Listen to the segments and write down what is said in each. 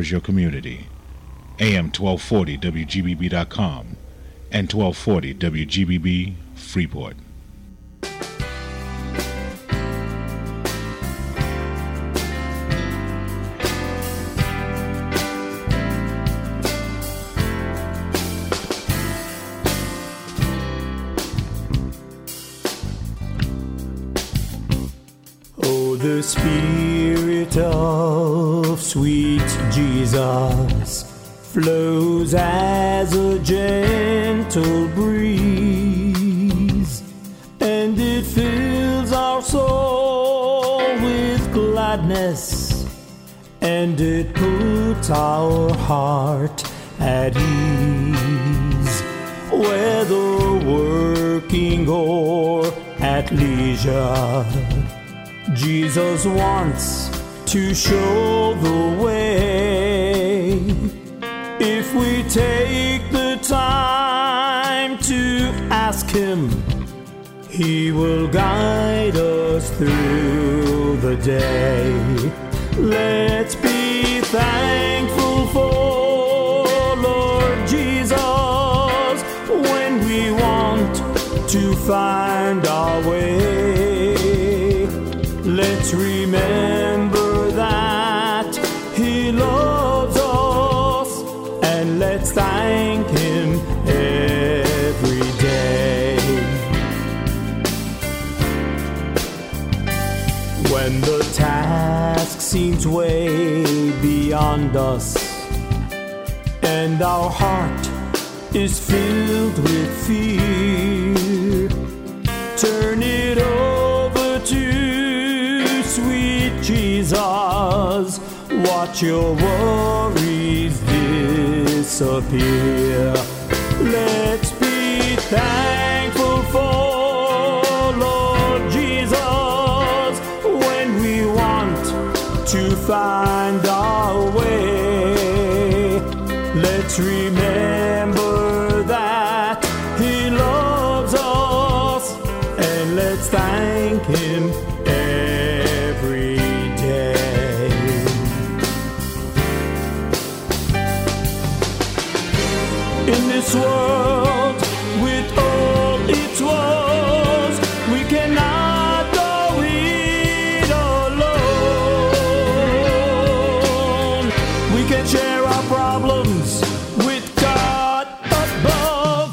your community. AM 1240 WGBB.com and 1240 WGBB Freeport. The Spirit of sweet Jesus flows as a gentle breeze, and it fills our soul with gladness, and it puts our heart at ease, whether working or at leisure. Jesus wants to show the way. If we take the time to ask Him, He will guide us through the day. Let's be thankful for Lord Jesus when we want to find our way. Let's remember that He loves us, and let's thank Him every day. When the task seems way beyond us, and our heart is filled with fear, turn it over to sweet Jesus, watch your worries disappear. Let's be thankful for Lord Jesus when we want to find our way. Let's remember that He loves us, and let's thank Him every day. In this world, with all its woes, we cannot go it alone. We can share our problems with God above.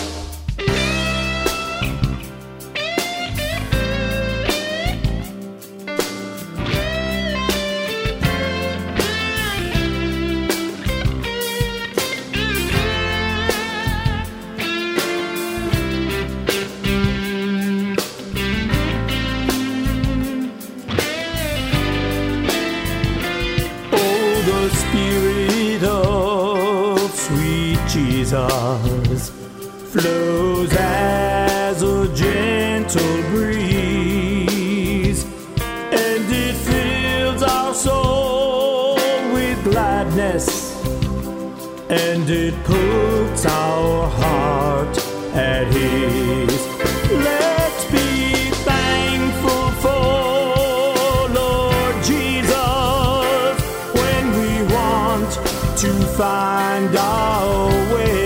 Jesus flows as a gentle breeze, and it fills our soul with gladness, and it puts our heart at ease. Let's be thankful for Lord Jesus when we want to find our way.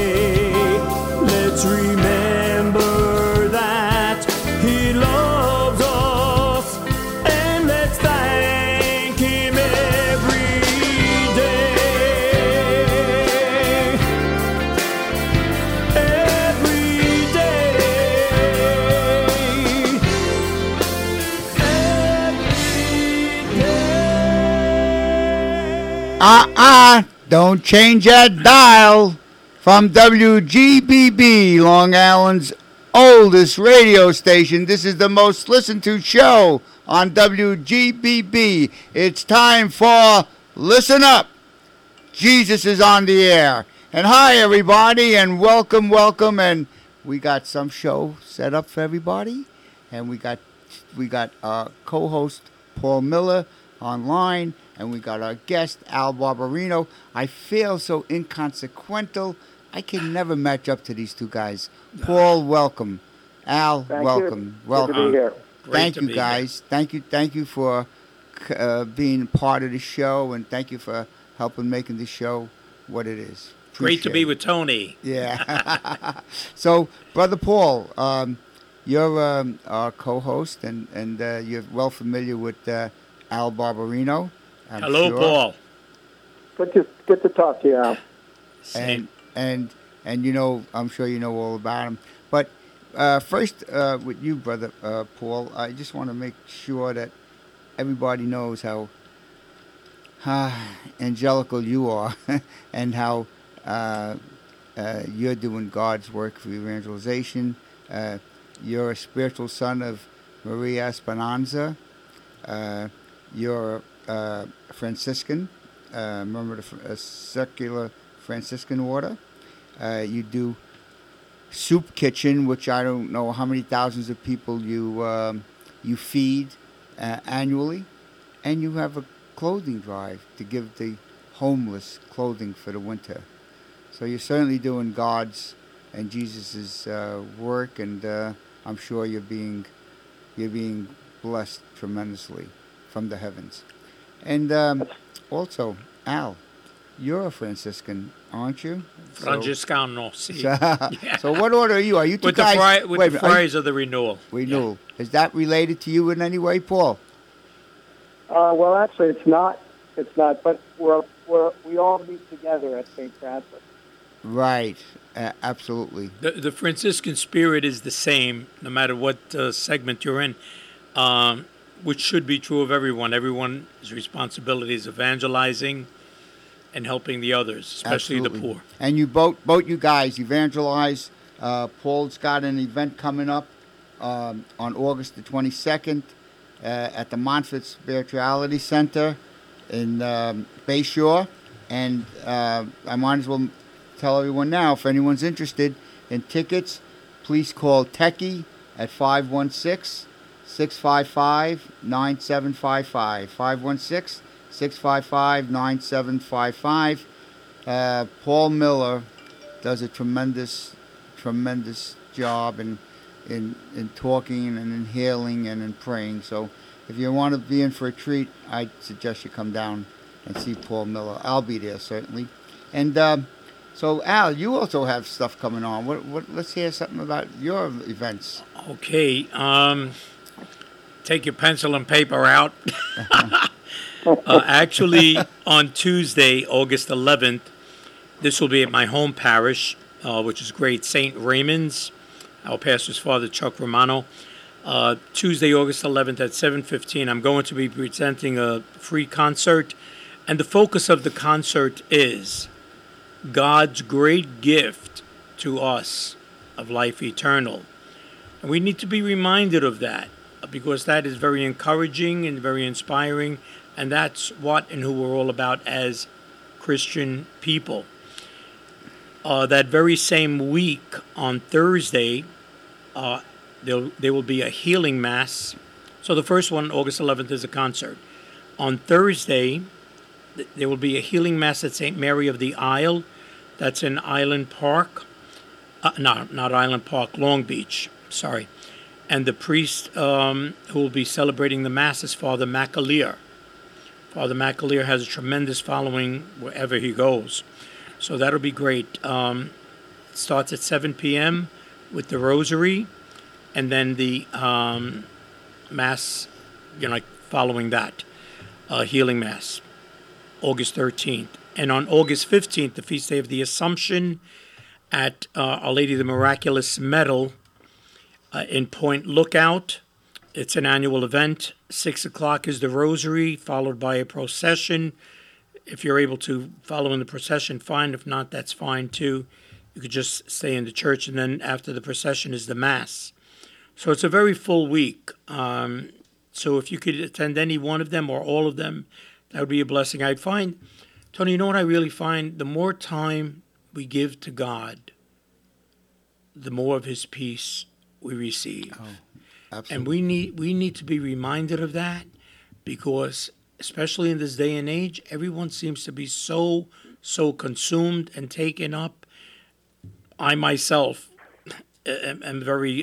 Let's remember that He loves us, and let's thank Him every day. Every day. Every day. Don't change that dial. From WGBB, Long Island's oldest radio station, this is the most listened to show on WGBB. It's time for Listen Up. Jesus is on the air. And hi, everybody, and welcome. And we got some show set up for everybody. And we got our co-host Paul Miller online. And we got our guest, Al Barbarino. I feel so inconsequential. I can never match up to these two guys. Paul, welcome. Al, welcome. Welcome. Good to be here. Thank you, guys. Thank you for being part of the show, and thank you for helping making the show what it is. Great to be Appreciate it. with Tony. Yeah. So, Brother Paul, you're our co-host, and you're well familiar with Al Barbarino. I'm Hello, sure. Paul. Good to talk to you, Al. Same. And you know, I'm sure you know all about him. But first, with you, Brother Paul, I just want to make sure that everybody knows how angelical you are and how you're doing God's work for evangelization. You're a spiritual son of Maria Esperanza. You're Franciscan, member of the Circular Franciscan Order. You do Soup Kitchen, which I don't know how many thousands of people you feed annually, and you have a clothing drive to give the homeless clothing for the winter. So you're certainly doing God's and Jesus's work, and I'm sure you're being blessed tremendously from the heavens. And also, Al, you're a Franciscan, aren't you? Franciscano, si. So what order are you? Are you two With the, guys? with wait a the minute, are you- Friars of the Renewal. Renewal. Is that related to you in any way, Paul? Well, actually, it's not. It's not. But we all meet together at St. Francis. Right. Absolutely. The Franciscan spirit is the same, no matter what segment you're in, which should be true of everyone. Everyone's responsibility is evangelizing and helping the others, especially Absolutely. the poor. And you both you guys evangelize. Paul's got an event coming up on August the 22nd at the Montfort Spirituality Center in Bayshore. And I might as well tell everyone now, if anyone's interested in tickets, please call Techie at 516-655-9755. 516-655-9755. Paul Miller does a tremendous job in talking and in healing and in praying. So if you want to be in for a treat, I suggest you come down and see Paul Miller. I'll be there certainly. And so Al, you also have stuff coming on. What? Let's hear something about your events. Okay, take your pencil and paper out. Actually, on Tuesday, August 11th, this will be at my home parish, which is great, St. Raymond's. Our pastor's father, Chuck Romano. Tuesday, August 11th at 7:15, I'm going to be presenting a free concert, and the focus of the concert is God's great gift to us of life eternal. And we need to be reminded of that, because that is very encouraging and very inspiring, and that's what and who we're all about as Christian people. That very same week, on Thursday, there will be a healing mass. So the first one, August 11th, is a concert. On Thursday, there will be a healing mass at St. Mary of the Isle. That's in Island Park. Not Island Park, Long Beach. Sorry. And the priest who will be celebrating the mass is Father McAleer. Father McAleer has a tremendous following wherever he goes. So that'll be great. It starts at 7 p.m. with the rosary, and then the mass, following that, healing mass, August 13th. And on August 15th, the feast day of the Assumption, at Our Lady of the Miraculous Medal in Point Lookout. It's an annual event. 6 o'clock is the rosary, followed by a procession. If you're able to follow in the procession, fine. If not, that's fine too. You could just stay in the church, and then after the procession is the Mass. So it's a very full week. So if you could attend any one of them or all of them, that would be a blessing. I'd find, Tony, you know what I really find? The more time we give to God, the more of His peace we receive. Oh, absolutely. And we need to be reminded of that, because especially in this day and age, everyone seems to be so consumed and taken up. I myself am very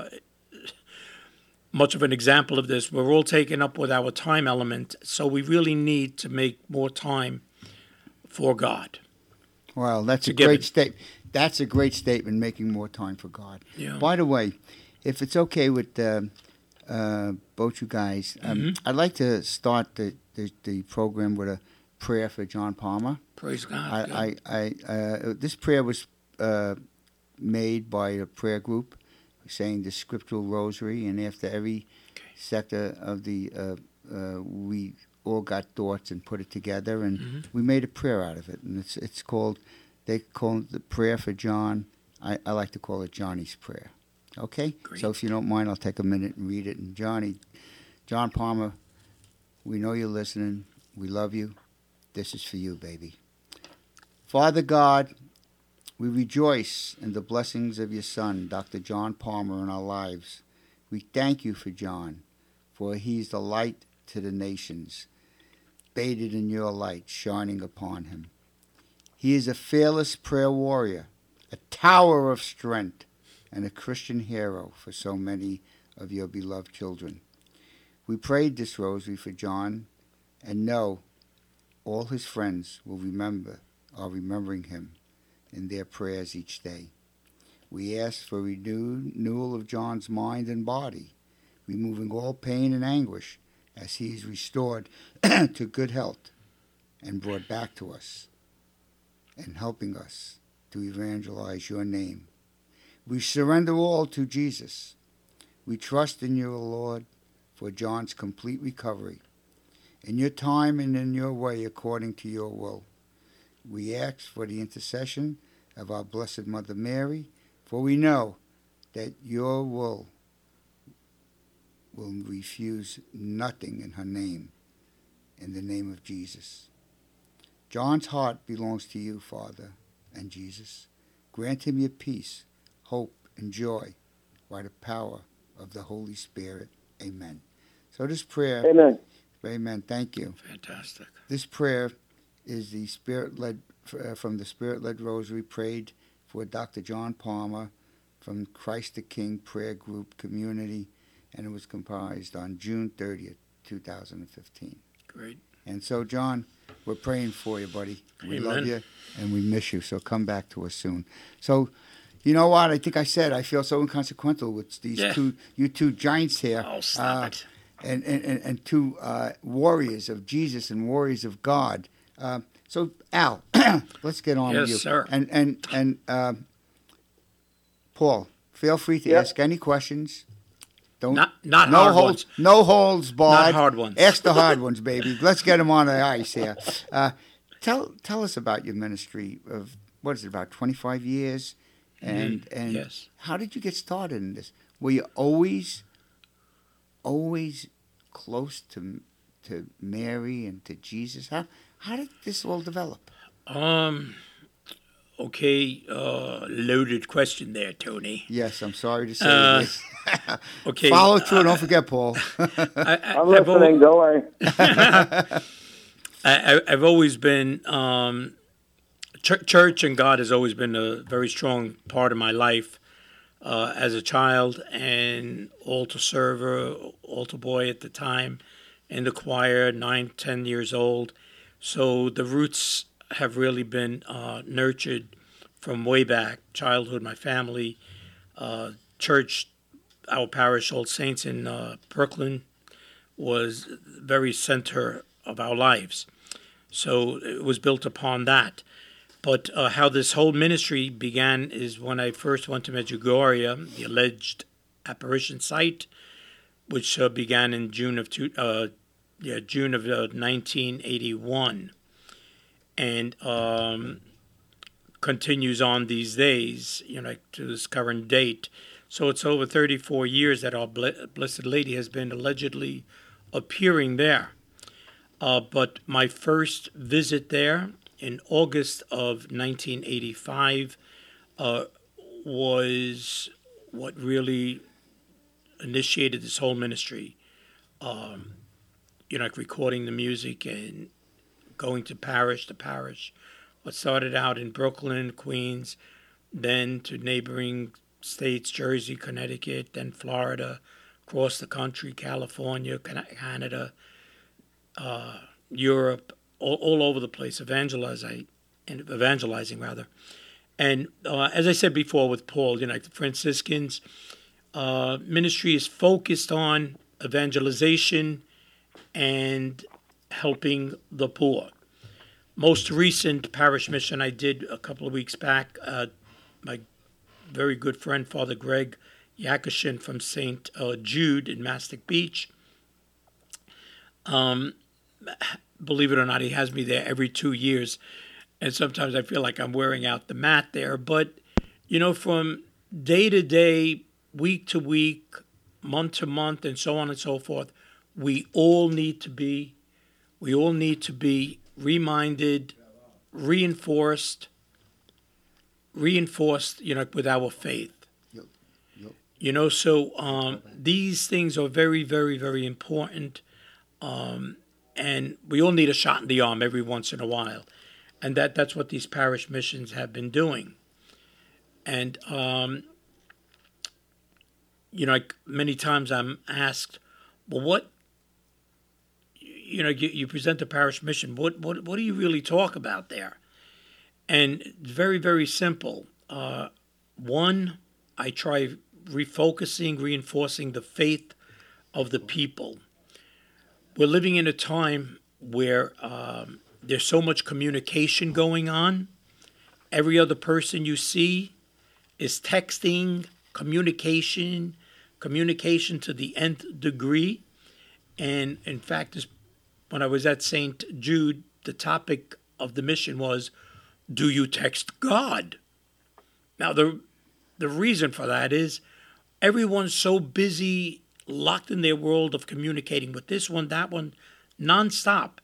much of an example of this. We're all taken up with our time element, so we really need to make more time for God. Well, that's It's a a given. great statement. That's a great statement, making more time for God. Yeah. By the way, if it's okay with both you guys, I'd like to start the program with a prayer for John Palmer. Praise God. This prayer was made by a prayer group saying the scriptural rosary, and after every sector of the we all got thoughts and put it together, and we made a prayer out of it, and it's called, they call it the prayer for John. I like to call it Johnny's prayer. Okay? Great. So if you don't mind, I'll take a minute and read it. And John Palmer, we know you're listening. We love you. This is for you, baby. Father God, we rejoice in the blessings of your son, Dr. John Palmer, in our lives. We thank you for John, for he's the light to the nations, bathed in your light shining upon him. He is a fearless prayer warrior, a tower of strength, and a Christian hero for so many of your beloved children. We prayed this rosary for John and know all his friends are remembering him in their prayers each day. We ask for renewal of John's mind and body, removing all pain and anguish as he is restored to good health and brought back to us and helping us to evangelize your name. We surrender all to Jesus. We trust in you, O Lord, for John's complete recovery. In your time and in your way, according to your will. We ask for the intercession of our Blessed Mother Mary, for we know that your will refuse nothing in her name, in the name of Jesus. John's heart belongs to you, Father, and Jesus. Grant him your peace, hope, and joy by the power of the Holy Spirit. Amen. So this prayer, Amen, thank you. Fantastic. This prayer is the Spirit-led from the Spirit-led Rosary prayed for Dr. John Palmer from Christ the King Prayer Group Community, and it was comprised on June 30th, 2015. Great. And so, John, we're praying for you, buddy. We Amen. love you, and we miss you, so come back to us soon. So, you know what? I think I said I feel so inconsequential with these two giants here. Oh, stop it. And two warriors of Jesus and warriors of God. So, Al, let's get on with you. Yes, sir. And Paul, feel free to ask any questions. Don't Not no hard holds, ones. No holds barred. Not hard ones. Ask the hard ones, baby. Let's get them on the ice here. Tell us about your ministry of, what is it, about 25 years? And yes. How did you get started in this? Were you always close to Mary and to Jesus? How did this all develop? Okay, loaded question there, Tony. Yes, I'm sorry to say this. Okay. Follow through. Don't forget, Paul. I'm listening. Don't worry. I've always been church and God has always been a very strong part of my life as a child and altar server, altar boy at the time, in the choir, 9, 10 years old. So the roots have really been nurtured from way back, childhood, my family, church, our parish, All Saints in Brooklyn, was very center of our lives. So it was built upon that. But how this whole ministry began is when I first went to Medjugorje, the alleged apparition site, which began in June of 1981, and continues on these days, to this current date. So it's over 34 years that our Blessed Lady has been allegedly appearing there. But my first visit there in August of 1985 was what really initiated this whole ministry. Recording the music and going to parish to parish. What started out in Brooklyn, Queens, then to neighboring states, Jersey, Connecticut, then Florida, across the country, California, Canada, Europe, all over the place, evangelizing rather. And as I said before with Paul, the Franciscans ministry is focused on evangelization and helping the poor. Most recent parish mission I did a couple of weeks back, my very good friend, Father Greg Yakashin from St. Jude in Mastic Beach. Believe it or not, he has me there every 2 years. And sometimes I feel like I'm wearing out the mat there. But, from day to day, week to week, month to month, and so on and so forth, we all need to be reminded, reinforced, with our faith. Yep. So these things are very, very, very important. And we all need a shot in the arm every once in a while. And that's what these parish missions have been doing. And, many times I'm asked, well, what, you present a parish mission, what do you really talk about there? And it's very, very simple. One, I try reinforcing the faith of the people. We're living in a time where there's so much communication going on. Every other person you see is texting, communication to the nth degree. And in fact, when I was at St. Jude, the topic of the mission was, do you text God? Now, the reason for that is everyone's so busy, locked in their world of communicating with this one, that one, nonstop.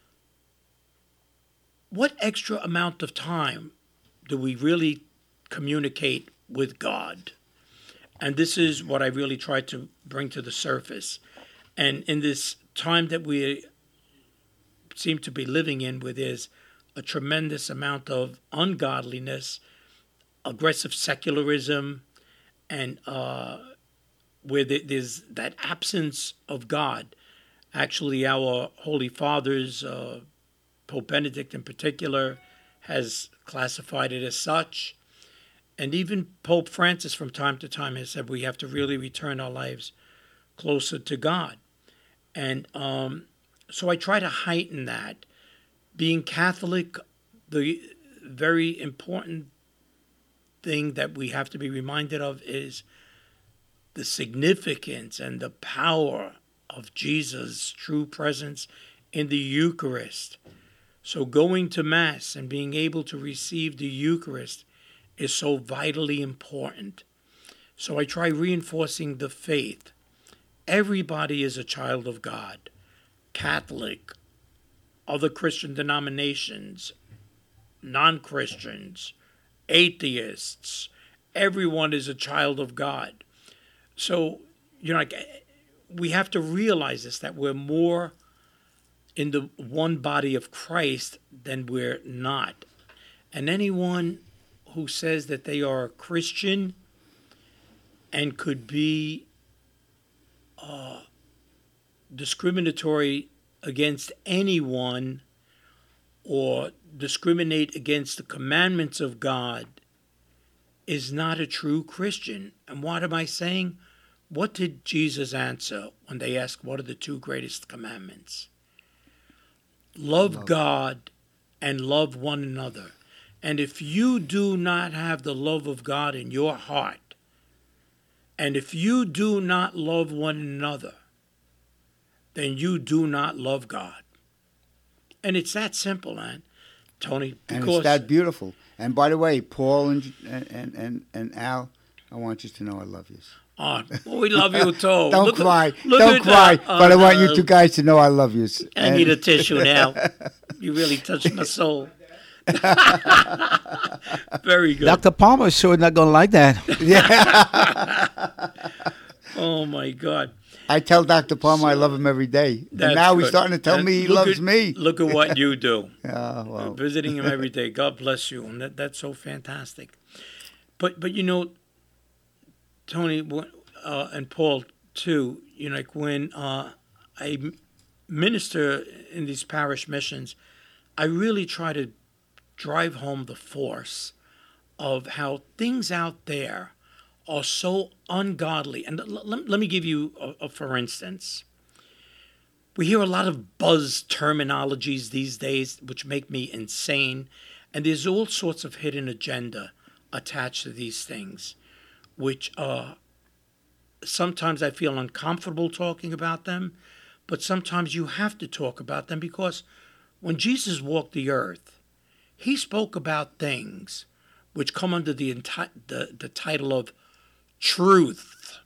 What extra amount of time do we really communicate with God? And this is what I really try to bring to the surface. And in this time that we seem to be living in, where there's a tremendous amount of ungodliness, aggressive secularism, and where there's that absence of God. Actually, our Holy Fathers, Pope Benedict in particular, has classified it as such. And even Pope Francis from time to time has said we have to really return our lives closer to God. And so I try to heighten that. Being Catholic, the very important thing that we have to be reminded of is the significance and the power of Jesus' true presence in the Eucharist. So going to Mass and being able to receive the Eucharist is so vitally important. So I try reinforcing the faith. Everybody is a child of God. Catholic, other Christian denominations, non-Christians, atheists, everyone is a child of God. So, we have to realize this, that we're more in the one body of Christ than we're not. And anyone who says that they are a Christian and could be discriminatory against anyone or discriminate against the commandments of God is not a true Christian. And what am I saying? What did Jesus answer when they asked, what are the two greatest commandments? Love God and love one another. And if you do not have the love of God in your heart, and if you do not love one another, then you do not love God. And it's that simple, man, Tony. And it's that beautiful. And by the way, Paul and Al, I want you to know I love you. Oh, well, we love you too. Don't cry. Don't cry. But I want you two guys to know I love you. I need a tissue now. You really touched my soul. Very good. Dr. Palmer is sure not going to like that. Yeah. Oh, my God. I tell Dr. Palmer I love him every day. And now he's starting to tell me he loves me. Look at what you do. Well. Visiting him every day. God bless you. And that's so fantastic. But Tony and Paul, too, when I minister in these parish missions, I really try to drive home the force of how things out there are so ungodly. And let me give you a for instance. We hear a lot of buzz terminologies these days, which make me insane. And there's all sorts of hidden agenda attached to these things, which sometimes I feel uncomfortable talking about them, but sometimes you have to talk about them because when Jesus walked the earth, he spoke about things which come under the title of truth.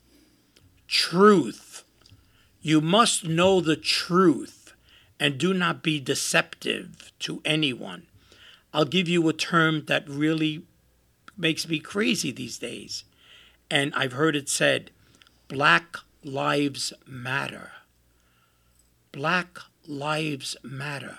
Truth. You must know the truth and do not be deceptive to anyone. I'll give you a term that really makes me crazy these days. And I've heard it said, Black Lives Matter. Black Lives Matter.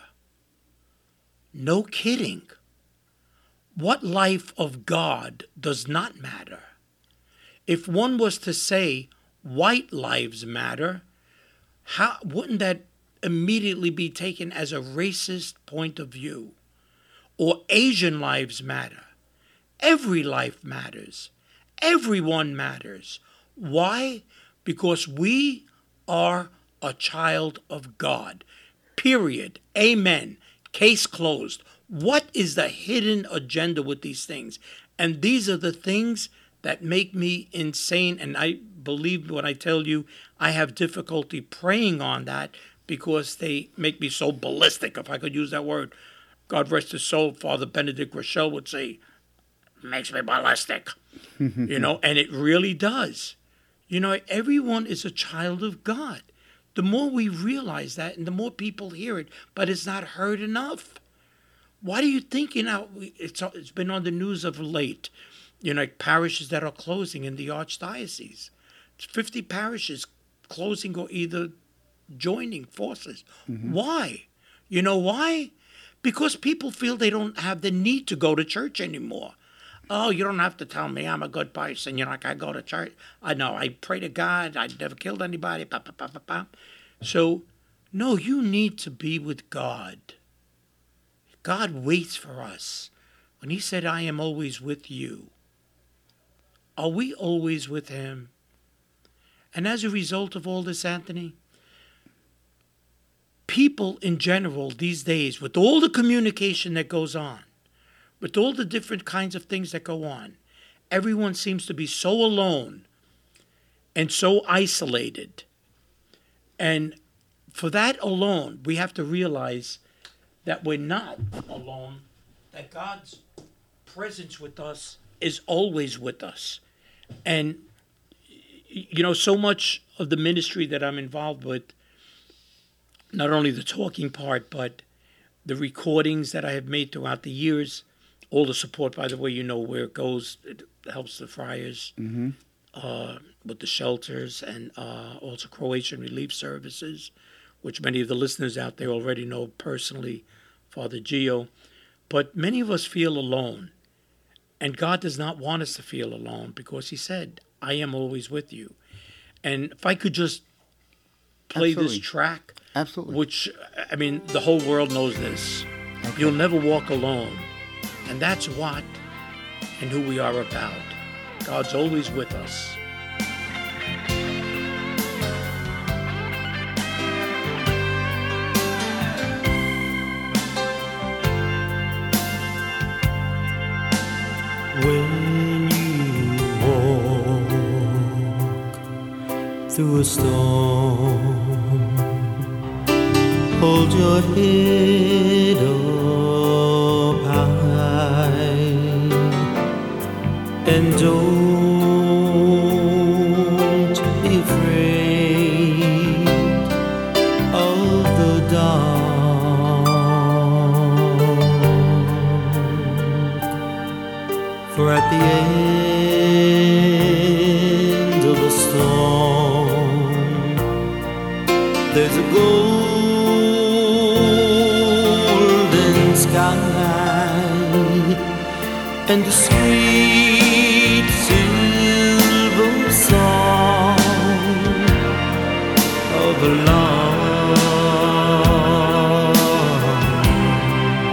No kidding. What life of God does not matter? If one was to say white lives matter, how wouldn't that immediately be taken as a racist point of view? Or Asian lives matter. Every life matters. Everyone matters. Why? Because we are a child of God. Period. Amen. Case closed. What is the hidden agenda with these things? And these are the things that make me insane. And I believe when I tell you I have difficulty praying on that because they make me so ballistic, if I could use that word. God rest his soul, Father Benedict Rochelle would say, makes me ballistic. And it really does. Everyone is a child of God. The more we realize that and the more people hear it, but it's not heard enough. Why do you think, it's been on the news of late, parishes that are closing in the archdiocese. It's 50 parishes closing or either joining forces. Mm-hmm. Why? You know why? Because people feel they don't have the need to go to church anymore. Oh, you don't have to tell me I'm a good person. I go to church. I know, I pray to God. I never killed anybody. So, no, you need to be with God. God waits for us. When he said, I am always with you, are we always with him? And as a result of all this, Anthony, people in general these days, with all the communication that goes on, with all the different kinds of things that go on, everyone seems to be so alone and so isolated. And for that alone, we have to realize that we're not alone, that God's presence with us is always with us. And, so much of the ministry that I'm involved with, not only the talking part, but the recordings that I have made throughout the years, all the support, by the way, where it goes. It helps the friars with the shelters and also Croatian Relief Services, which many of the listeners out there already know personally, Father Gio. But many of us feel alone. And God does not want us to feel alone because he said, I am always with you. And if I could just play this track, which, the whole world knows this. Okay. You'll never walk alone. And that's what and who we are about. God's always with us. When you walk through a storm, hold your head up high and don't be afraid of the dark, for at the end of a storm there's a golden sky and the sweet silver song of love.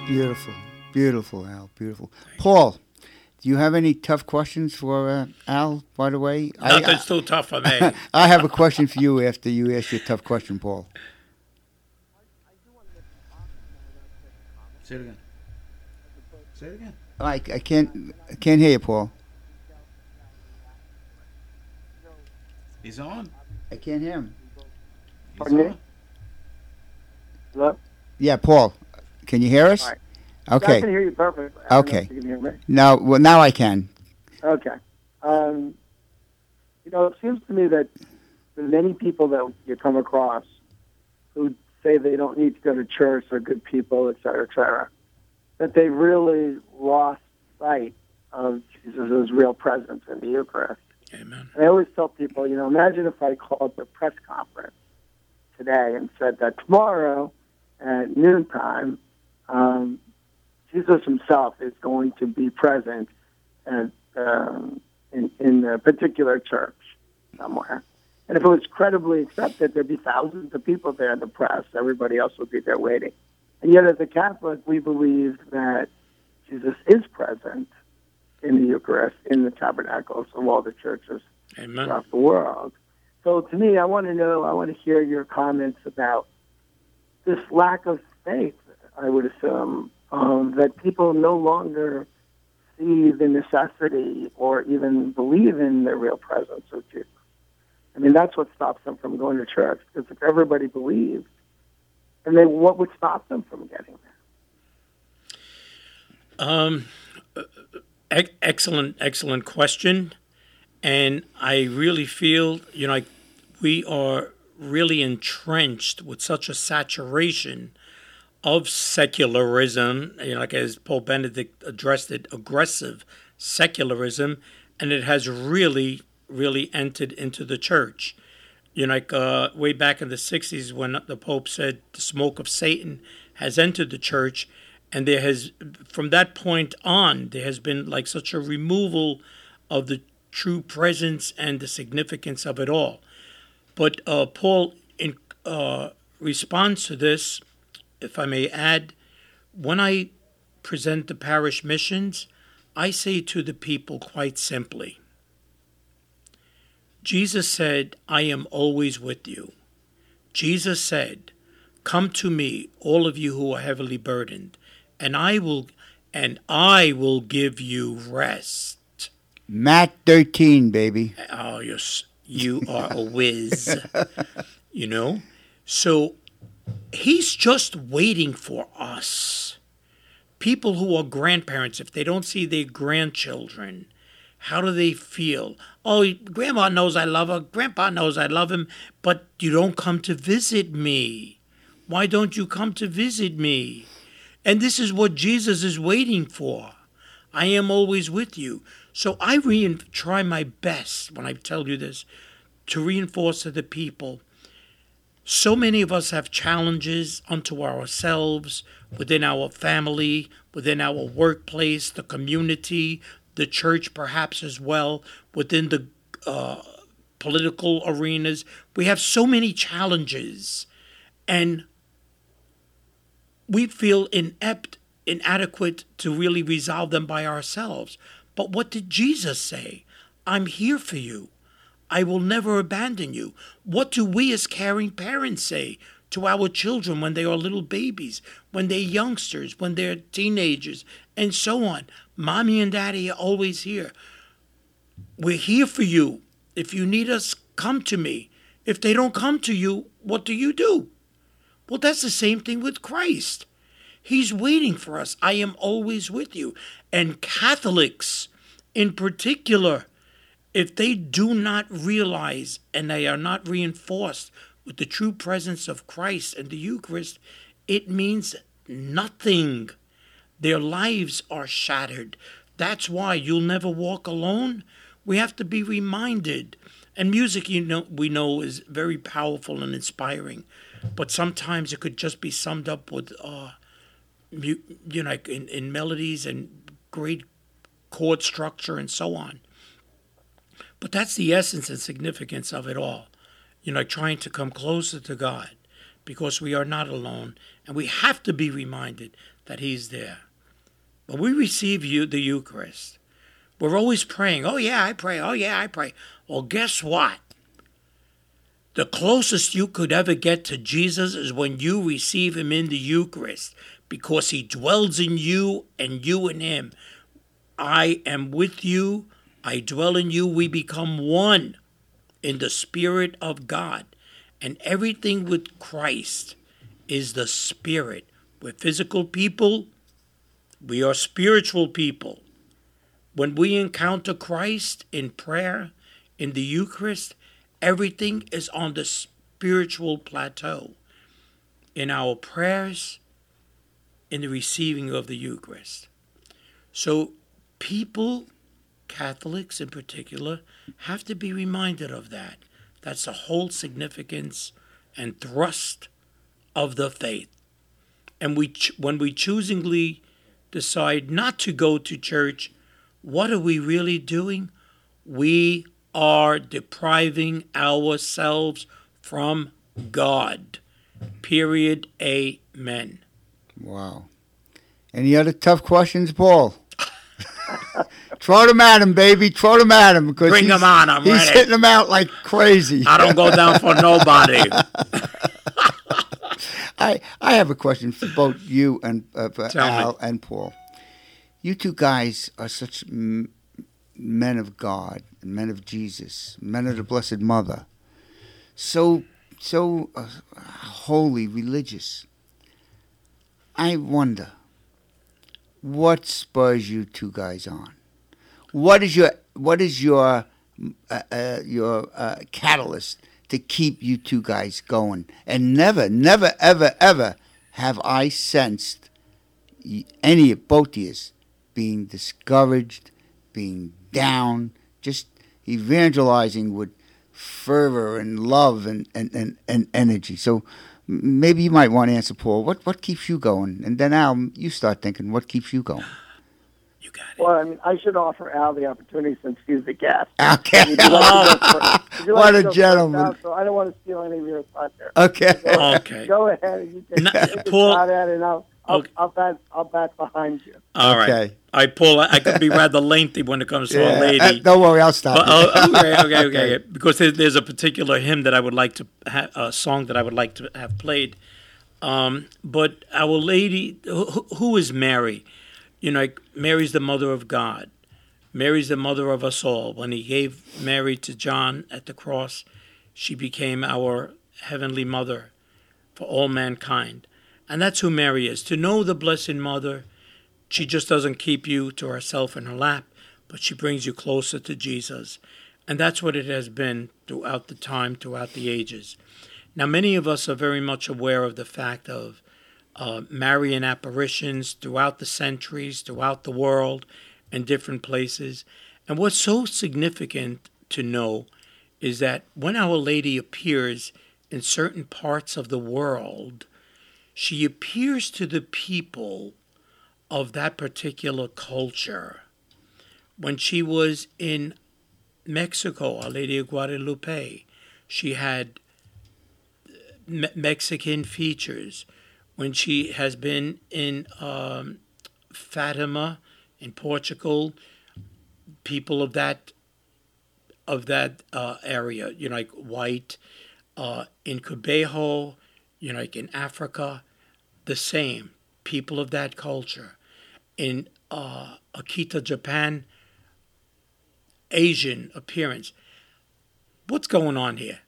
Beautiful. Beautiful, Al. Beautiful. Paul, do you have any tough questions for Al, by the way? Nothing's too tough for me. I have a question for you after you ask your tough question, Paul. Say it again. Say it again. I can't hear you, Paul. He's on. I can't hear him. He's Pardon me? on. Hello? Yeah, Paul, can you hear us? All right. Okay. I can hear you perfectly. I don't know Okay. if you can hear me. Now I can. Okay. It seems to me that the many people that you come across who say they don't need to go to church, they're good people, et cetera, that they really lost sight of Jesus' real presence in the Eucharist. Amen. And I always tell people, imagine if I called the press conference today and said that tomorrow at noontime, Jesus himself is going to be present at, in a particular church somewhere. And if it was credibly accepted, there'd be thousands of people there in the press. Everybody else would be there waiting. And yet, as a Catholic, we believe that Jesus is present in the Eucharist, in the tabernacles of all the churches Amen. throughout the world. So to me, I want to hear your comments about this lack of faith, I would assume, that people no longer see the necessity or even believe in the real presence of Jesus. I mean, that's what stops them from going to church, because if everybody believed, and then what would stop them from getting there? Excellent question. And I really feel, we are really entrenched with such a saturation of secularism, like as Pope Benedict addressed it, aggressive secularism, and it has really entered into the church. Way back in the 60s when the Pope said the smoke of Satan has entered the church, and there has, from that point on, there has been like such a removal of the true presence and the significance of it all. But Paul, in response to this, if I may add, when I present the parish missions, I say to the people quite simply, Jesus said, I am always with you. Jesus said, come to me, all of you who are heavily burdened, and I will give you rest. Matt 13, baby. Oh, yes, you are a whiz. So he's just waiting for us. People who are grandparents, if they don't see their grandchildren, how do they feel? Oh, Grandma knows I love her. Grandpa knows I love him, but you don't come to visit me. Why don't you come to visit me? And this is what Jesus is waiting for. I am always with you. So I try my best when I tell you this to reinforce to the people. So many of us have challenges unto ourselves, within our family, within our workplace, the community, the church perhaps as well, within the political arenas. We have so many challenges, and we feel inadequate to really resolve them by ourselves. But what did Jesus say? I'm here for you. I will never abandon you. What do we as caring parents say to our children when they are little babies, when they're youngsters, when they're teenagers, and so on? Mommy and Daddy are always here. We're here for you. If you need us, come to me. If they don't come to you, what do? Well, that's the same thing with Christ. He's waiting for us. I am always with you. And Catholics in particular, if they do not realize and they are not reinforced with the true presence of Christ and the Eucharist, it means nothing. Their lives are shattered. That's why you'll never walk alone. We have to be reminded. And music, we know is very powerful and inspiring, but sometimes it could just be summed up with, in melodies and great chord structure and so on. But that's the essence and significance of it all. Trying to come closer to God, because we are not alone, and we have to be reminded that he's there. But we receive the Eucharist. We're always praying. Oh, yeah, I pray. Oh, yeah, I pray. Well, guess what? The closest you could ever get to Jesus is when you receive him in the Eucharist, because he dwells in you and you in him. I am with you. I dwell in you. We become one in the Spirit of God. And everything with Christ is the Spirit. We're physical people. We are spiritual people. When we encounter Christ in prayer, in the Eucharist, everything is on the spiritual plateau. In our prayers, in the receiving of the Eucharist. So people, Catholics in particular, have to be reminded of that. That's the whole significance and thrust of the faith. And when we choosingly decide not to go to church, what are we really doing? We are depriving ourselves from God. Period. Amen. Wow. Any other tough questions, Paul? Throw them at him, baby. Throw them at him. Bring them on. I'm he's ready. hitting them out like crazy. I don't go down for nobody. I have a question for both you and for Tell Al me. and Paul. You two guys are such men of God, men of Jesus, men of the Blessed Mother. So holy, religious. I wonder, what spurs you two guys on? What is your catalyst to keep you two guys going? And never, ever, ever have I sensed any of both of you being discouraged, being down, just evangelizing with fervor and love and energy. So maybe you might want to answer, Paul. What keeps you going? And then Al, you start thinking, what keeps you going? You got it. Well, I mean, I should offer Al the opportunity since he's the guest. Okay. Would you like to go first? What a Al? gentleman. So I don't want to steal any of your thunder. Okay. Okay. Go ahead. And you can, Paul- shot at it, and I'll Okay. I'll back behind you. All right. Okay. Paul, I could be rather lengthy when it comes to a lady. Don't worry, I'll stop. But, okay. Because there's a particular hymn that I would like to have, a song that I would like to have played. But Our Lady, who is Mary? You know, like Mary's the mother of God. Mary's the mother of us all. When he gave Mary to John at the cross, she became our heavenly mother for all mankind. And that's who Mary is. To know the Blessed Mother, she just doesn't keep you to herself in her lap, but she brings you closer to Jesus. And that's what it has been throughout the time, throughout the ages. Now, many of us are very much aware of the fact of Marian apparitions throughout the centuries, throughout the world, in different places. And what's so significant to know is that when Our Lady appears in certain parts of the world, she appears to the people of that particular culture. When she was in Mexico, Our Lady of Guadalupe, she had Mexican features. When she has been in Fatima in Portugal, people of that area, you know, like white. In Cubejo, you know, like in Africa, the same. People of that culture. In Akita, Japan, Asian appearance. What's going on here?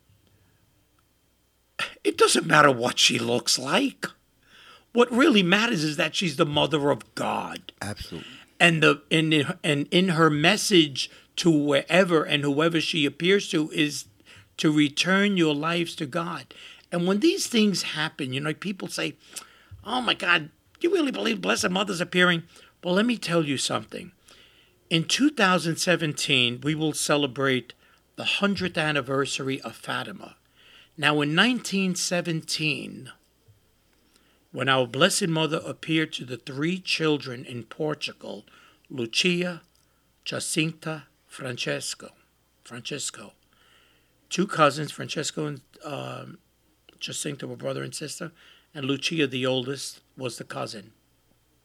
It doesn't matter what she looks like. What really matters is that she's the mother of God. Absolutely. And in her message to wherever and whoever she appears to is to return your lives to God. And when these things happen, you know, people say, oh my God, you really believe Blessed Mother's appearing? Well, let me tell you something. In 2017, we will celebrate the 100th anniversary of Fatima. Now, in 1917, when our Blessed Mother appeared to the three children in Portugal, Lucia, Jacinta, Francesco, two cousins, Francesco and Jacinta were brother and sister, and Lucia, the oldest, was the cousin.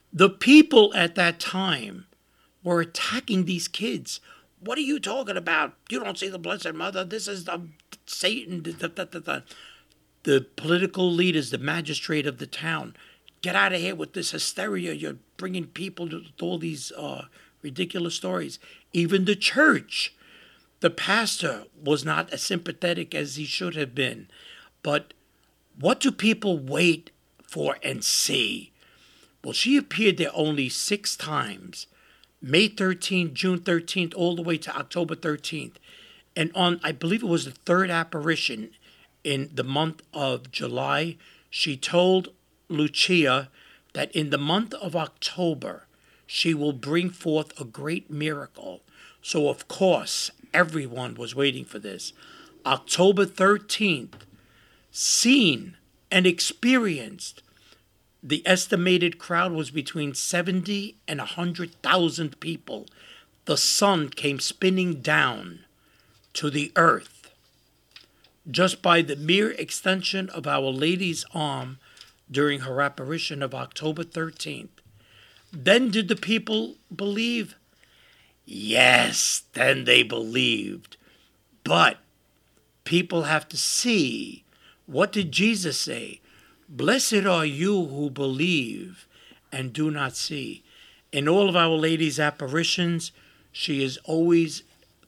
The people at that time were attacking these kids. What are you talking about? You don't see the Blessed Mother. This is the Satan. The political leaders, the magistrate of the town, get out of here with this hysteria. You're bringing people to all these ridiculous stories. Even the church, the pastor was not as sympathetic as he should have been. But what do people wait for and see? Well, she appeared there only 6 times. May 13th, June 13th, all the way to October 13th. And on, I believe it was the 3rd apparition in the month of July, she told Lucia that in the month of October, she will bring forth a great miracle. So, of course, everyone was waiting for this. October 13th, seen and experienced. The estimated crowd was between 70 and 100,000 people. The sun came spinning down to the earth just by the mere extension of Our Lady's arm during her apparition of October 13th. Then did the people believe? Yes, then they believed. But people have to see. What did Jesus say? Blessed are you who believe and do not see. In all of Our Lady's apparitions, she is always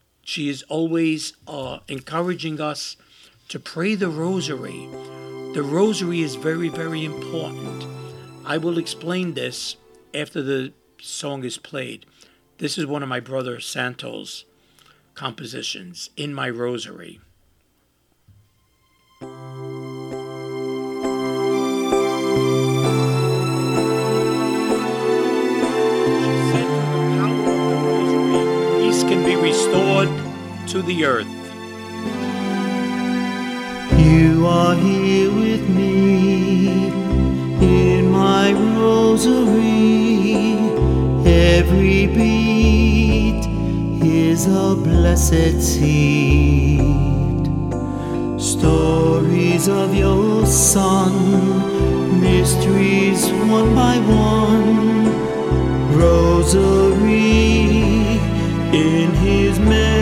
encouraging us to pray the rosary. The rosary is very, very important. I will explain this after the song is played. This is one of my brother Santos' compositions, In My Rosary. Can be restored to the earth. You are here with me in my rosary. Every beat is a blessed seed. Stories of your Son, mysteries one by one. Rosary in his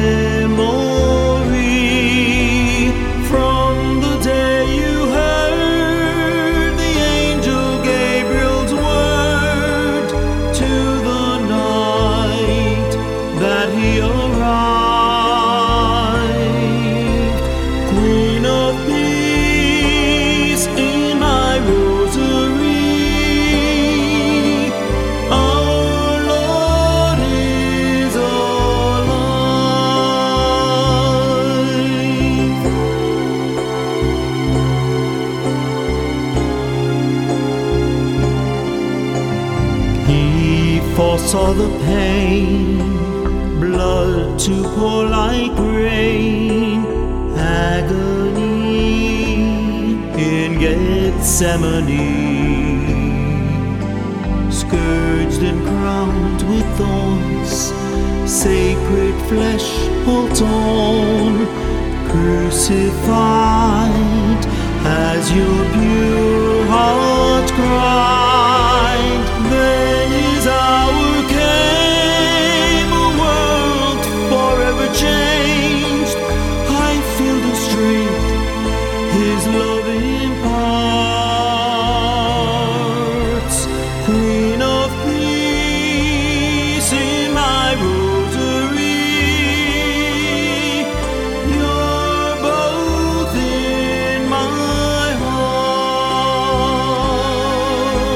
memory, from the day you heard the angel Gabriel's word to the night that he arrived. Queen of peace in my rosary, our Lord is foresaw the pain, blood to pour like rain, agony in Gethsemane, scourged and crowned with thorns, sacred flesh all torn, crucified as your pure heart cried. Then his hour came, a world forever changed. I feel the strength his love imparts. Queen of peace in my rosary, you're both in my heart.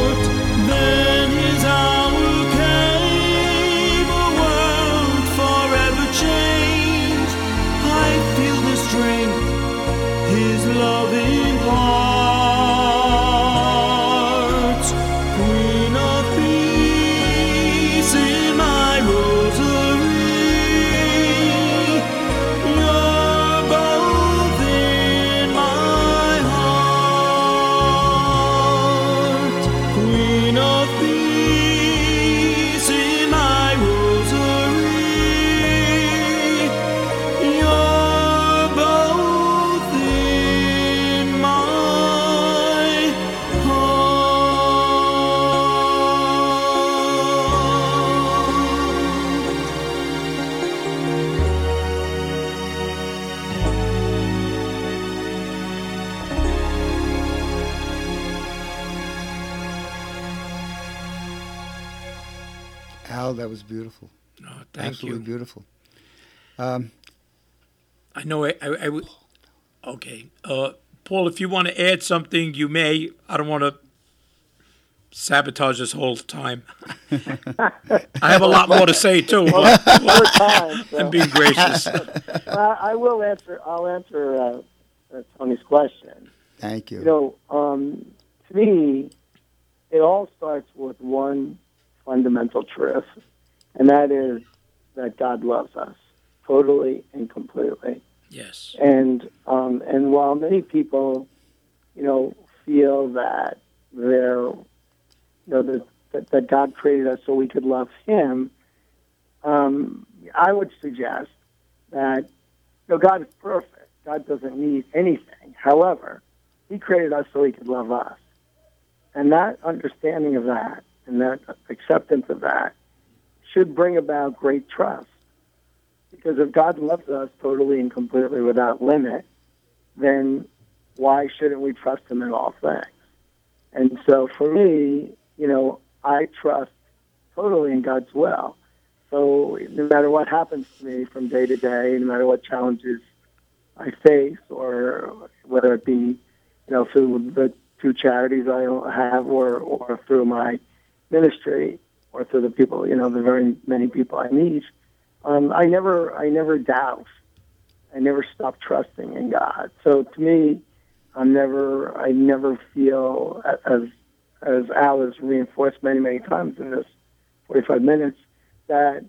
Al, that was beautiful. Oh, thank Absolutely you. beautiful. I know I would. Okay. Paul, if you want to add something, you may. I don't want to sabotage this whole time. I have a lot more to say, too. Well, more time. So. I'm being gracious. I will answer. I'll answer Tony's question. Thank you. You know, to me, it all starts with one fundamental truth, and that is that God loves us totally and completely. Yes. And while many people, feel that that God created us so we could love Him, I would suggest that God is perfect. God doesn't need anything. However, He created us so He could love us, and that understanding of that and that acceptance of that should bring about great trust. Because if God loves us totally and completely without limit, then why shouldn't we trust Him in all things? And so for me, I trust totally in God's will. So no matter what happens to me from day to day, no matter what challenges I face, or whether it be, through the two charities I have, or through my ministry, or through the people, the very many people I meet, I never doubt. I never stop trusting in God. So to me, I never feel, as Al has reinforced many, many times in this 45 minutes, that,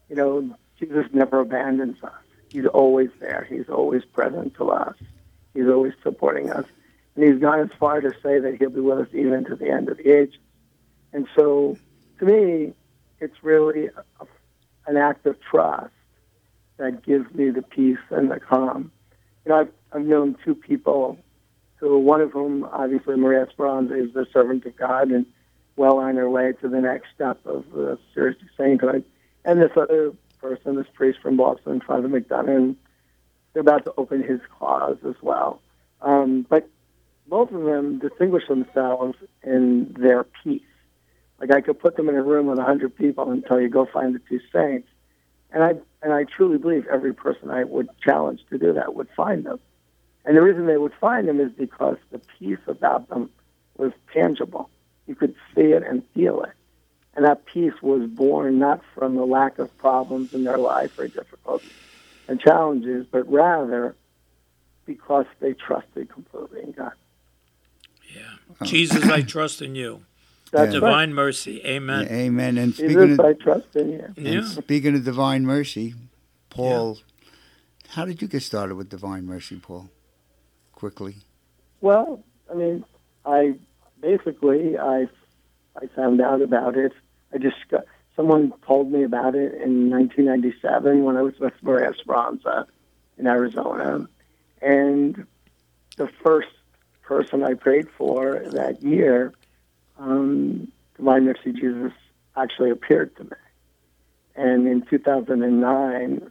Jesus never abandons us. He's always there. He's always present to us. He's always supporting us. And He's gone as far to say that He'll be with us even to the end of the age. And so, to me, it's really an act of trust that gives me the peace and the calm. I've known two people who, one of whom, obviously, Maria Esperanza, is the servant of God and well on her way to the next step of the seriously sainthood. And this other person, this priest from Boston, Father McDonough, and they're about to open his cause as well. But both of them distinguish themselves in their peace. Like, I could put them in a room with 100 people and tell you, go find the two saints. And I truly believe every person I would challenge to do that would find them. And the reason they would find them is because the peace about them was tangible. You could see it and feel it. And that peace was born not from the lack of problems in their life or difficulties and challenges, but rather because they trusted completely in God. Yeah. Jesus, I trust in you. That's Divine right. mercy. Amen. Yeah, amen. And Jesus, I trust in you. Yeah. speaking of divine mercy, Paul, how did you get started with divine mercy, Paul? Quickly. Well, I mean, I found out about it. Someone told me about it in 1997 when I was with Maria Esperanza in Arizona. And the first person I prayed for that year, Divine Mercy Jesus actually appeared to me. And in 2009,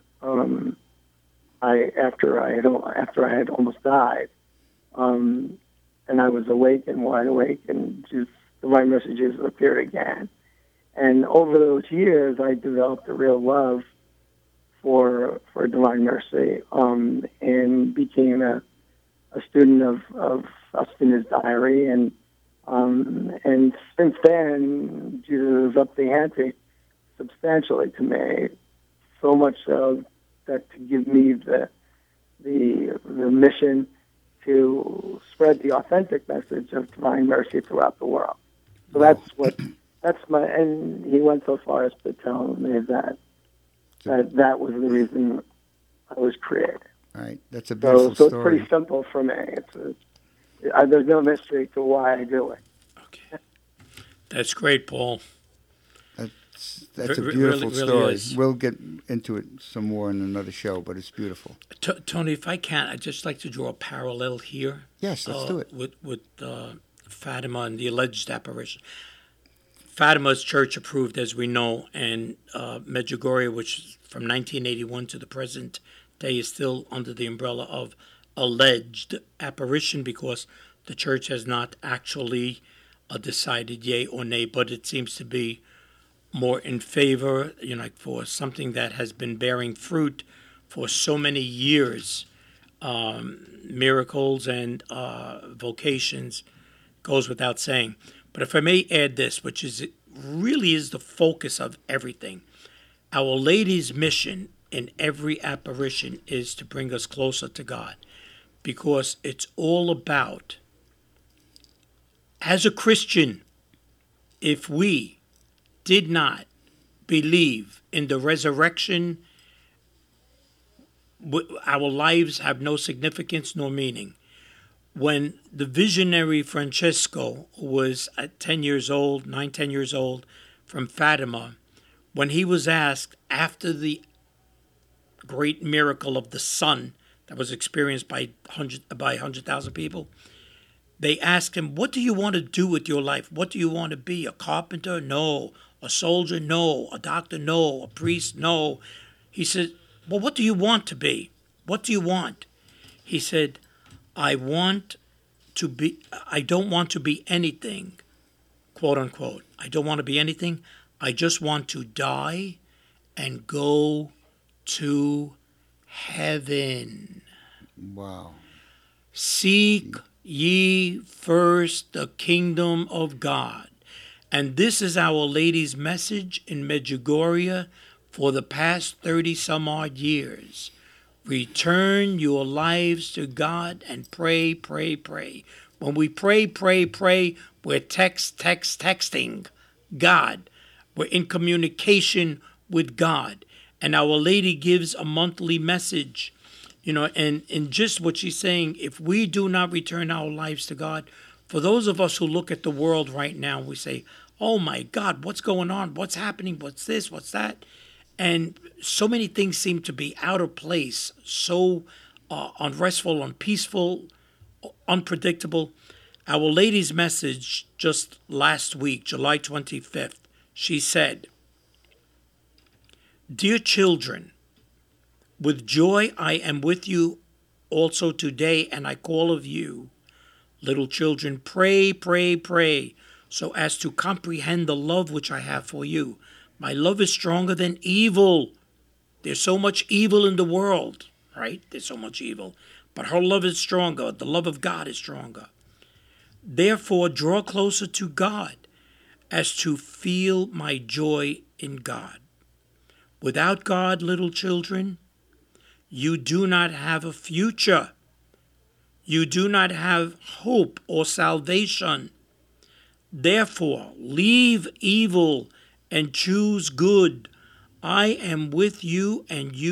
after I had almost died, and I was awake and wide awake, and Divine Mercy Jesus appeared again. And over those years, I developed a real love for Divine Mercy, and became a student of Faustina's diary, and since then, Jesus has upped the ante substantially to me, so much so that to give me the mission to spread the authentic message of Divine Mercy throughout the world. So and he went so far as to tell me that was the reason I was created. Right, that's a beautiful so story. it's pretty simple for me. There's no mystery to why I do it. Okay. That's great, Paul. That's a Really, beautiful really story. is. We'll get into it some more in another show, but it's beautiful. Tony, if I can, I'd just like to draw a parallel here. Yes, let's do it. With Fatima and the alleged apparition. Fatima's church approved, as we know, and Medjugorje, which from 1981 to the present day is still under the umbrella of alleged apparition, because the church has not actually decided yea or nay, but it seems to be more in favor, like for something that has been bearing fruit for so many years. Miracles and vocations goes without saying. But if I may add this, which is really is the focus of everything, Our Lady's mission in every apparition is to bring us closer to God, because it's all about, as a Christian, if we did not believe in the resurrection, our lives have no significance nor meaning. When the visionary Francesco was 10 years old, 10 years old, from Fatima, when he was asked after the great miracle of the sun that was experienced by 100,000 people, they asked him, what do you want to do with your life? What do you want to be? A carpenter? No. A soldier? No. A doctor? No. A priest? No. He said, well, what do you want to be? What do you want? He said, I don't want to be anything, quote unquote. I don't want to be anything. I just want to die and go to heaven. Wow. Seek ye first the kingdom of God. And this is Our Lady's message in Medjugorje for the past 30 some odd years. Return your lives to God and pray, pray, pray. When we pray, pray, pray, we're texting God. We're in communication with God. And Our Lady gives a monthly message, and just what she's saying, if we do not return our lives to God, for those of us who look at the world right now, we say, oh my God, what's going on? What's happening? What's this? What's that? And so many things seem to be out of place, so unrestful, unpeaceful, unpredictable. Our Lady's message just last week, July 25th, she said, Dear children, with joy I am with you also today, and I call of you, little children, pray, pray, pray, so as to comprehend the love which I have for you. My love is stronger than evil. There's so much evil in the world, right? There's so much evil. But her love is stronger. The love of God is stronger. Therefore, draw closer to God as to feel my joy in God. Without God, little children, you do not have a future. You do not have hope or salvation. Therefore, leave evil and choose good. I am with you,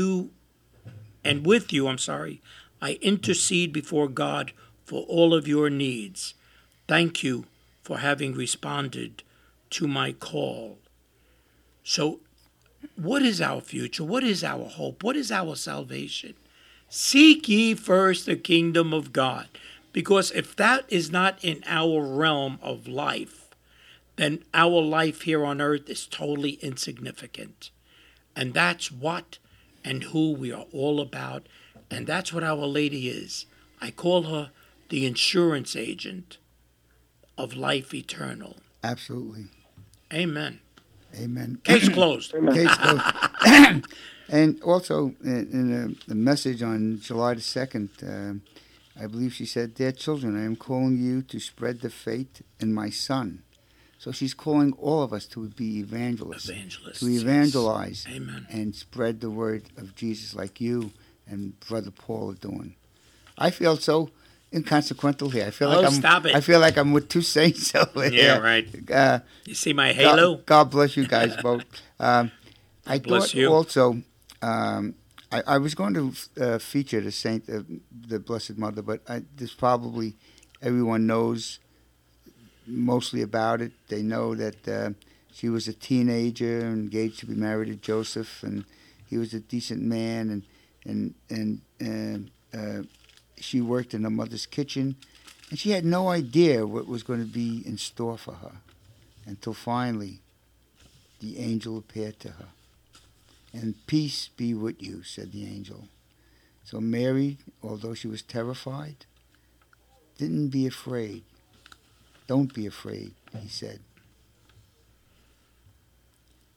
I intercede before God for all of your needs. Thank you for having responded to my call. So, what is our future? What is our hope? What is our salvation? Seek ye first the kingdom of God. Because if that is not in our realm of life, then our life here on earth is totally insignificant. And that's what and who we are all about. And that's what Our Lady is. I call her the insurance agent of life eternal. Absolutely. Amen. Amen. Case closed. Case closed. And also, in a message on July the 2nd, I believe she said, Dear children, I am calling you to spread the faith in my Son. So she's calling all of us to be evangelists. To evangelize. Yes. Amen. And spread the word of Jesus like you and Brother Paul are doing. I feel so inconsequential here. I feel stop it. I feel like I'm with two saints over here. Yeah, right. You see my halo? God bless you guys both. I bless thought you. also, I was going to feature the saint, the Blessed Mother, but this probably everyone knows mostly about it. They know that she was a teenager, engaged to be married to Joseph, and he was a decent man, and she worked in her mother's kitchen, and she had no idea what was going to be in store for her until finally the angel appeared to her. And peace be with you, said the angel. So Mary, although she was terrified, didn't be afraid. Don't be afraid, he said.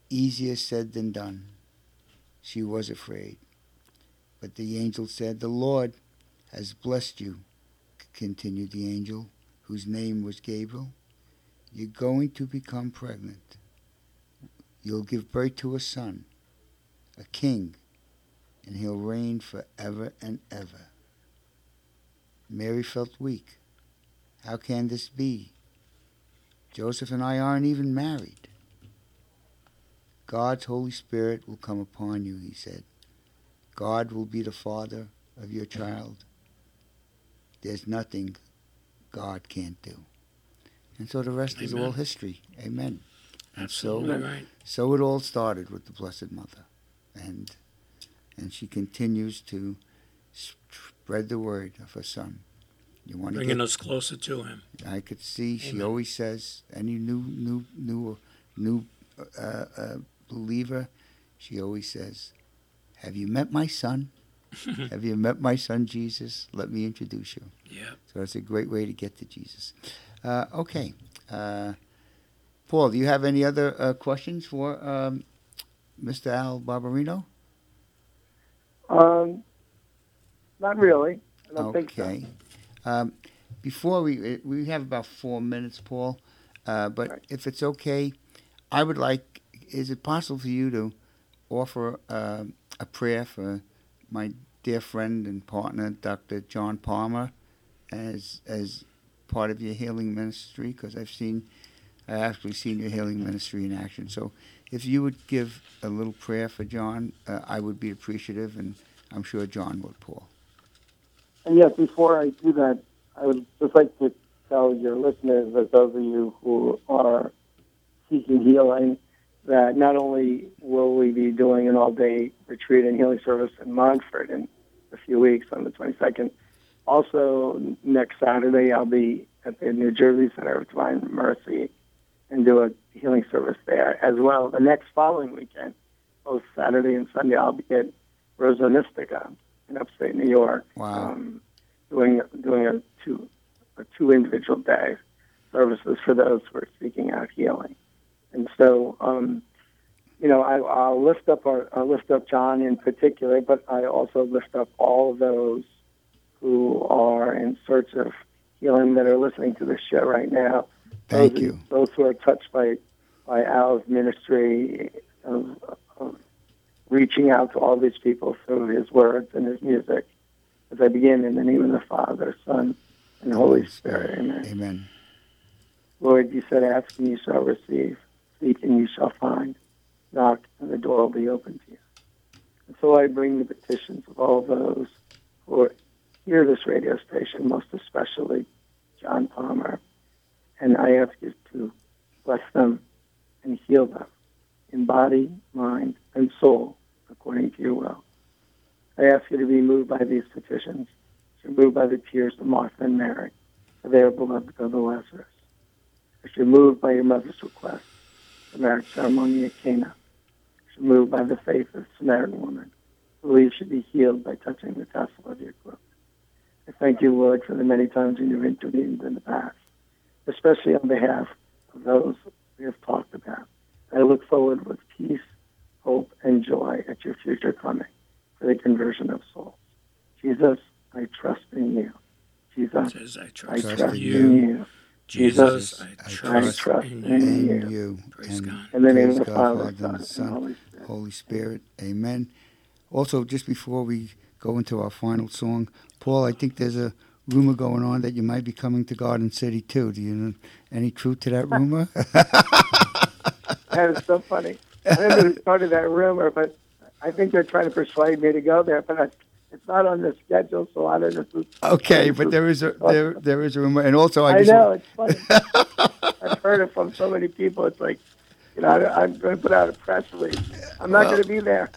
easier said than done. She was afraid. But the angel said, "The Lord has blessed you," continued the angel, whose name was Gabriel. "You're going to become pregnant. You'll give birth to a son, a king, and he'll reign forever and ever." Mary felt weak. How can this be? Joseph and I aren't even married. God's Holy Spirit will come upon you, he said. God will be the father of your child. There's nothing God can't do. And so the rest is all history. Amen. Absolutely right. So it all started with the Blessed Mother. And she continues to spread the word of her son. You want Bringing us closer to him. I could see she Amen. always says, any new believer, she always says, "Have you met my son? Have you met my son Jesus? Let me introduce you." Yeah. So it's a great way to get to Jesus. Okay. Paul, do you have any other questions for Mr. Al Barbarino? Not really. I don't think so. Okay. Before we have about 4 minutes, Paul, but Right. if it's okay, I would like, is it possible for you to offer a prayer for my dear friend and partner, Dr. John Palmer, as part of your healing ministry? Because I've actually seen your healing ministry in action. So if you would give a little prayer for John, I would be appreciative, and I'm sure John would, Paul. And yes, before I do that, I would just like to tell your listeners, as those of you who are seeking healing, that not only will we be doing an all-day retreat and healing service in Montfort in a few weeks on the 22nd, also next Saturday I'll be at the New Jersey Center of Divine Mercy and do a healing service there as well. The next following weekend, both Saturday and Sunday, I'll be at Rosa Mystica in upstate New York. Wow. Doing a two individual day services for those who are seeking out healing. And so, I'll lift up John in particular, but I also lift up all of those who are in search of healing that are listening to this show right now. Thank you. Those who are touched by Al's ministry of reaching out to all these people through his words and his music. As I begin in the name of the Father, Son, and Holy Spirit. Amen. Amen. Lord, you said, "Ask and you shall receive. Seek and you shall find. Knock and the door will be open to you." And so I bring the petitions of all those who hear this radio station, most especially John Palmer. And I ask you to bless them and heal them in body, mind, and soul, according to your will. I ask you to be moved by these petitions, to be moved by the tears of Martha and Mary, for they are beloved of the Lazarus. As you're moved by your mother's request, the marriage ceremony at Cana. As you're moved by the faith of the Samaritan woman, who believes she'd be healed by touching the tassel of your cloak. I thank you, Lord, for the many times when you've intervened in the past, especially on behalf of those we have talked about. I look forward with peace, hope, and joy at your future coming for the conversion of souls. Jesus, I trust in you. Jesus, Says, I I trust trust in in you. you. Jesus, I I trust trust in in you. And you. Praise God. In the name praise of the God, Father, and the Son, and Holy Spirit. Holy Spirit. Amen. Also, just before we go into our final song, Paul, I think there's a rumor going on that you might be coming to Garden City too. Do you know any truth to that rumor? That is so funny. I don't know who started that rumor, but I think they're trying to persuade me to go there, but it's not on the schedule, so I don't know who. Okay, but there is a rumor, and also I know, it's funny. I've heard it from so many people. It's like, I'm going to put out a press release. I'm not going to be there.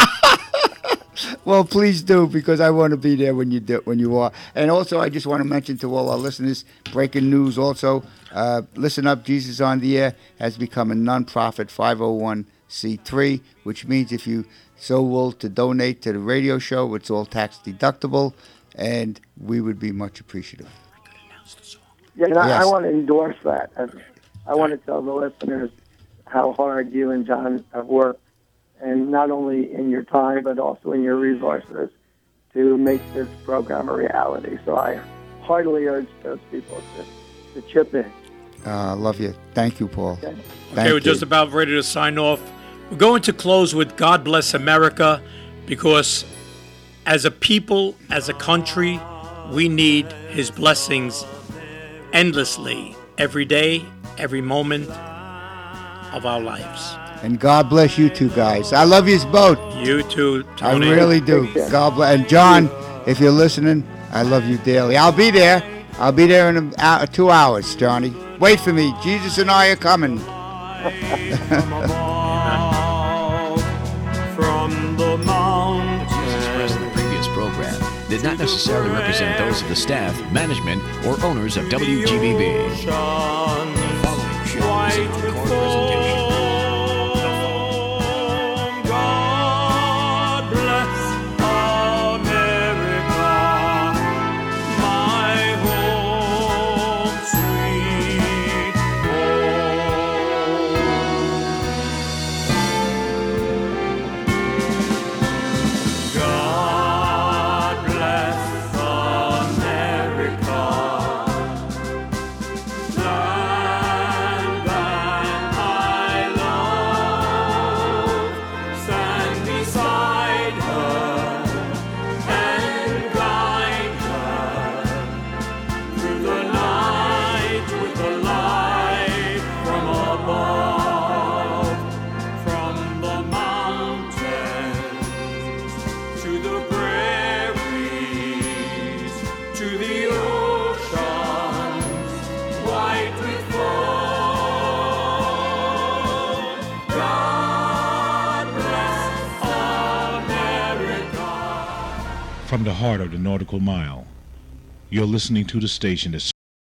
Well, please do, because I want to be there when you are. And also, I just want to mention to all our listeners, breaking news also, Listen Up, Jesus on the Air has become a non-profit 501c3, which means if you so will to donate to the radio show, it's all tax deductible, and we would be much appreciative. Yeah, and Yes. I want to endorse that. I want to tell the listeners how hard you and John have worked, and not only in your time, but also in your resources to make this program a reality. So I heartily urge those people to chip in. Love you. Thank you, Paul. Okay. Okay, we're just about ready to sign off. We're going to close with God Bless America, because as a people, as a country, we need his blessings endlessly, every day, every moment of our lives. And God bless you two guys. I love you both. You too, Tony. I really do. God bless. And John, if you're listening, I love you dearly. I'll be there. I'll be there in 2 hours, Johnny. Wait for me. Jesus and I are coming. From the mountains. The views expressed in the previous program did not necessarily represent those of the staff, management, or owners of WGBB. The following show is a non-core presentation. God bless America, my home, sweet home. God bless America, land that I love. Stand beside her and guide her through the night with the light from above, from the mountains to the prairies, to the oceans, white with foam. God bless America. From the heart of the nautical mile, you're listening to the station that